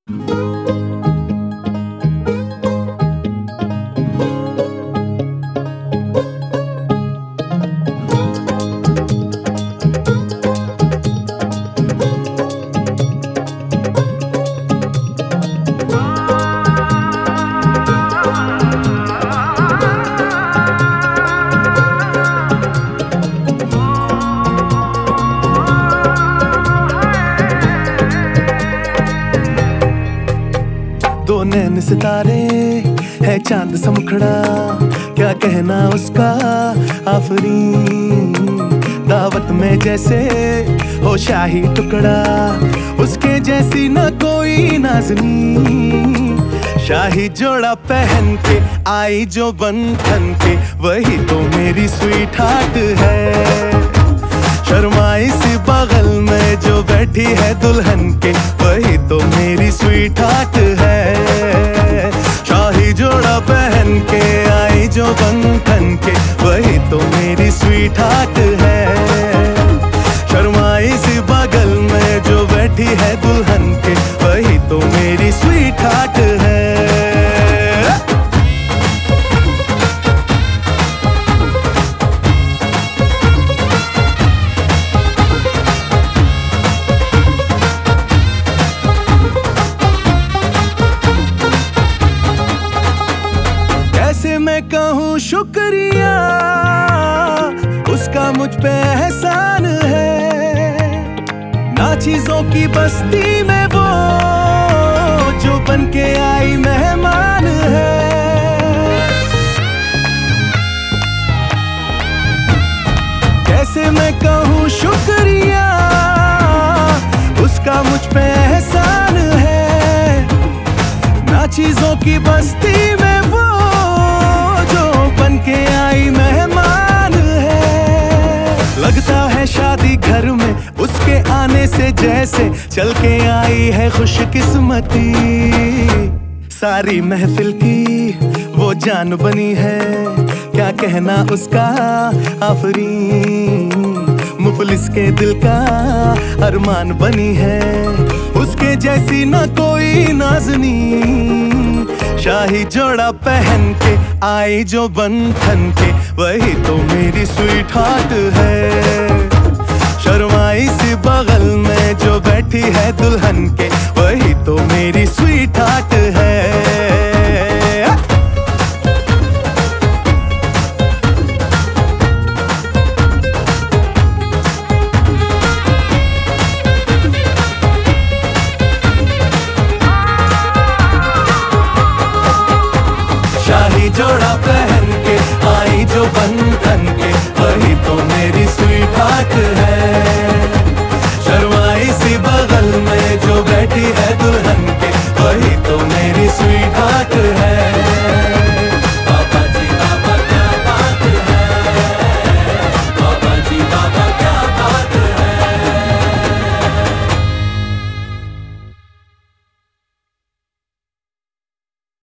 दो नैन सितारे है चांद सा मुखड़ा, क्या कहना उसका आफरीन। दावत में जैसे हो शाही टुकड़ा, उसके जैसी न कोई नाज़नीन। शाही जोड़ा पहन के आई जो बंधन के, वही तो मेरी स्वीट हार्ट है। शर्माई सी बगल में जो बैठी है दुल्हन के, वही तो मेरी स्वीट हार्ट है। शाही जोड़ा पहन के आई जो बंधन के, वही तो मेरी स्वीट हार्ट है। शर्माई सी बगल में जो बैठी है दुल्हन के, वही तो मेरी स्वीट हार्ट है। मैं कहूँ शुक्रिया, उसका मुझ पे एहसान है। ना चीजों की बस्ती में वो जो बन के आई मेहमान है। कैसे मैं कहूँ शुक्रिया, उसका मुझ पे एहसान है। ना चीजों की बस्ती में वो बन के आई मेहमान है। लगता है शादी घर में उसके आने से जैसे चल के आई है खुशकिस्मती। सारी महफिल की वो जान बनी है, क्या कहना उसका आफरीन। मुफलिस के दिल का अरमान बनी है, उसके जैसी न कोई नाज़नीन। शाही जोड़ा पहन के आई जो बंधन के, वही तो मेरी स्वीट हार्ट है। शर्माई सी बगल में जो बैठी है दुल्हन के, वही तो मेरी स्वीट हार्ट है। जोड़ा पहन के आई जो बन